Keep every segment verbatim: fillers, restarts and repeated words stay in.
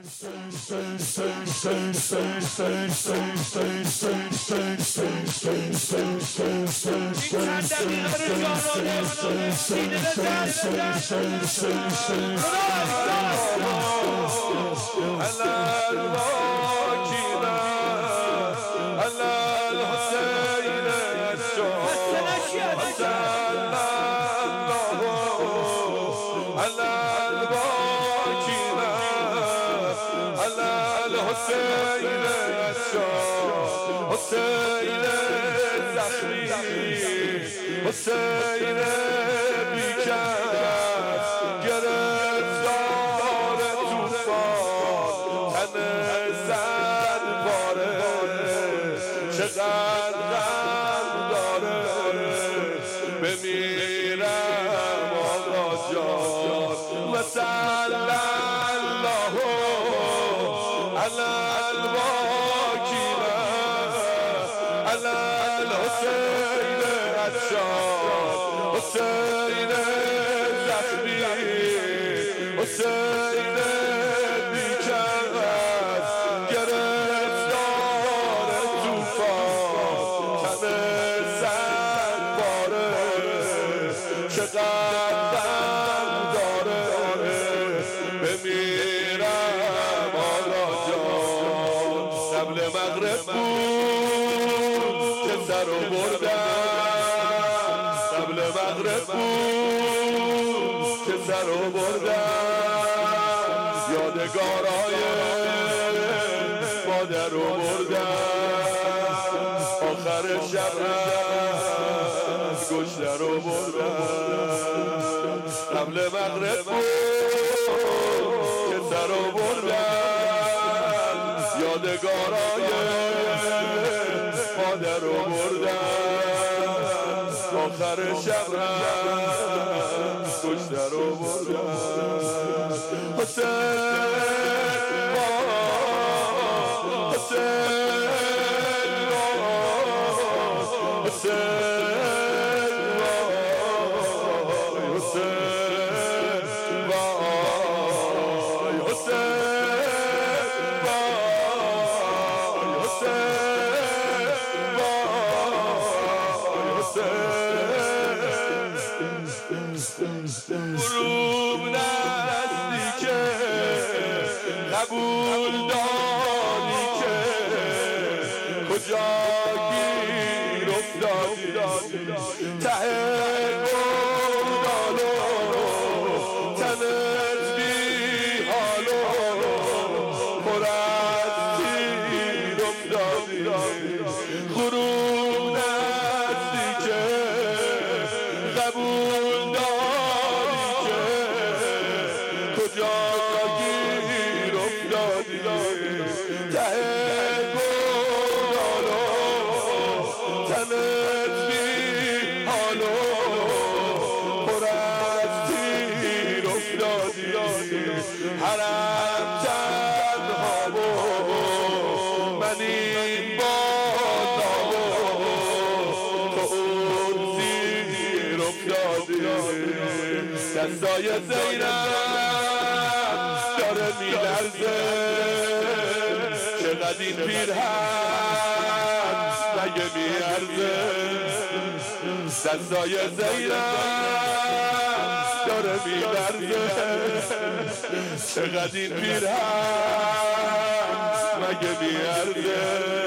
حسین شاه حسین زخمی حسین بیکس گرفتار توفان تن زن پاره چقدر غم داره بمیرم آقا جان و صلی الله علی الواکینا علی الحسین عطار حسین زخمی حسین بیکس گرفتار توفان تن زن پاره چقدر غم داره بمیرم آقا جان قبل مغرب بود که سر رو بردم قبل مغرب بود که سر رو بردم یادگارای مادر رو بردم آخر شب گشته رو بردم قبل مغرب بود که سر رو بردم یادگارای مادر رو بردم آخر شب گشته رو بردم حسین حسین حسین حسین وای حسین وای حسین وای حسین غروب نزدیکه قبول داری که کجا گیر افتادی ته گردالو تنت بی حالو پر از تیر افتادی غروب نزدیکه قبول داری که کجا گیر افتادی ته گردالو تنت بی حالو پر از تیر افتادی حرم تنها و من این بالا و تو اون زیر افتادی دستای زینب داره میلرزه چقدر این پیرهن مگه میارزه دستای زینب داره میلرزه چقدر این پیرهن مگه میارزه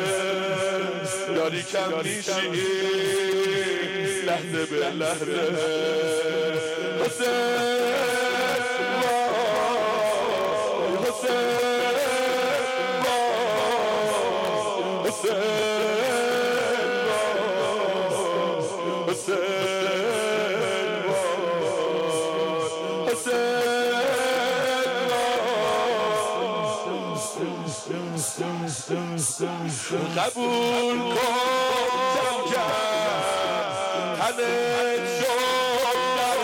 داری کم میشی لحظه به لحظه حسین وای حسین وای حسین وای حسین وای حسین قبول کن کم کم تنت شد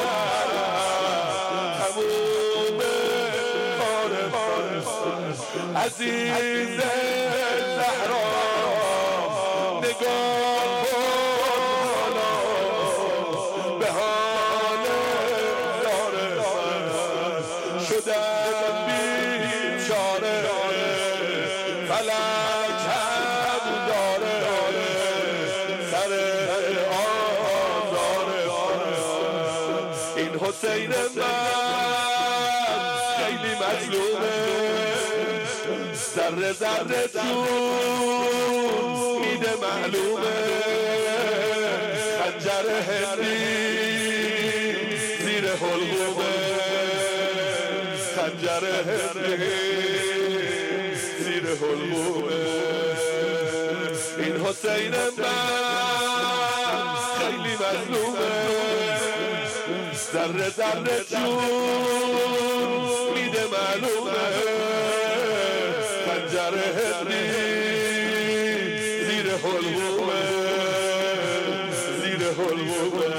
تموم کار عزیز زهرا نگاه کن به حال یار من شدم بیچاره حسین من خیلی مظلومه، ذره ذره جون میده معلومه، خنجر هندی زیر حلقومه، خنجر هندی زیر حلقومه. این حسین من خیلی مظلومه، ذره ذره جون میده معلومه، خنجر هندی زیر حلقومه، زیر حلقومه.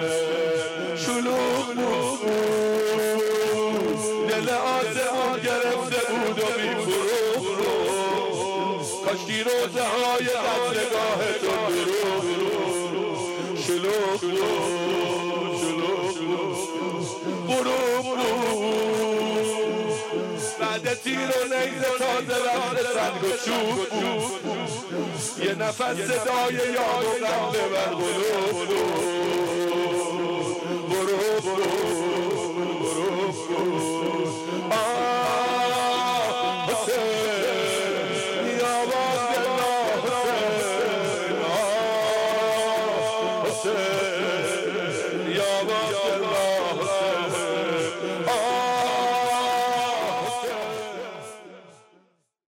شلوغ بود دل آسمان گرفته بود و میفروخت، کاشکی روزه های قتلگاه تو دروغ. شلوغ بود شلوغ غروب بود بعد تیر و نیزه تازه رفت سنگ و چوب بود، یه نفس صدای یاد و غم ببر قلوب بود.